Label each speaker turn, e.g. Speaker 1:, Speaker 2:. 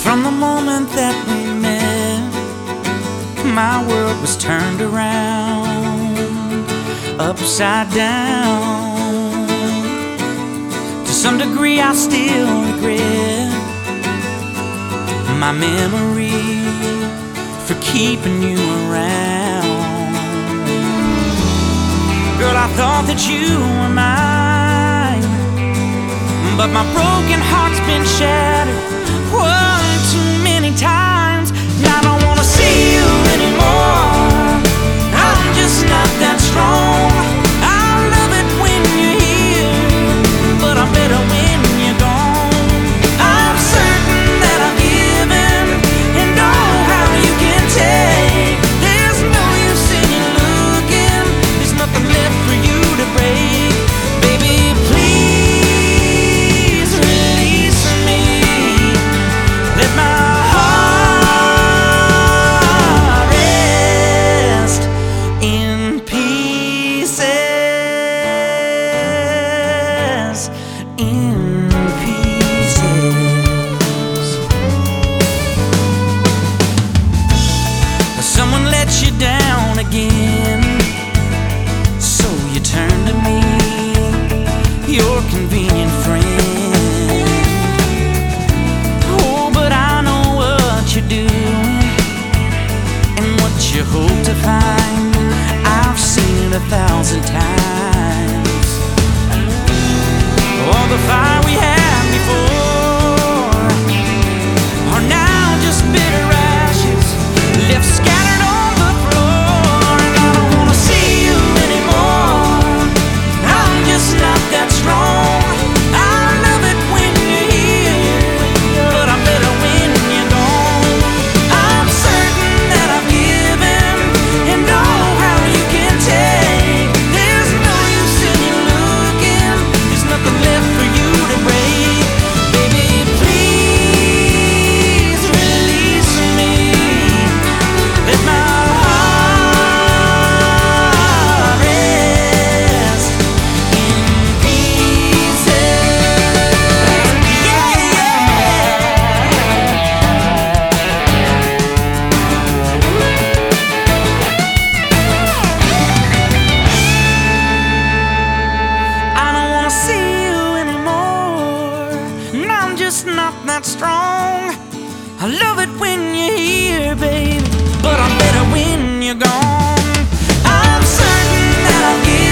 Speaker 1: From the moment that we met, my world was turned around, upside down. To some degree I still regret my memory for keeping you around. Girl, I thought that you were mine, but my broken heart's been shattered one too many times. And I don't wanna see you anymore. I'm just not that strong. I love it when you're here, but I'm better when you're gone. I'm certain that I've given, and oh, how you can take. There's no use in you looking. There's nothing left for you to break. Baby, please release me. Let my heart rest in pieces, in pieces. Someone let you down again, so you turn to me, your convenient friend. Oh, but I know what you're doing and what you hope to find. I've seen it 1,000 times. All the fire we had before are now just bitter ashes left scattered on the floor. And I don't wanna see you anymore. I'm just not that strong. I love it when you're here, but I'm better when you're gone. I'm certain that I've given, and oh, how you can take. There's no use in you looking. There's nothing left for you to break. Baby, please release me. Let my heart rest in pieces. Yeah, I don't wanna see you anymore, and I'm just not that strong. I love it when you're here, baby, but I'm better when you're gone. I'm certain that I'll give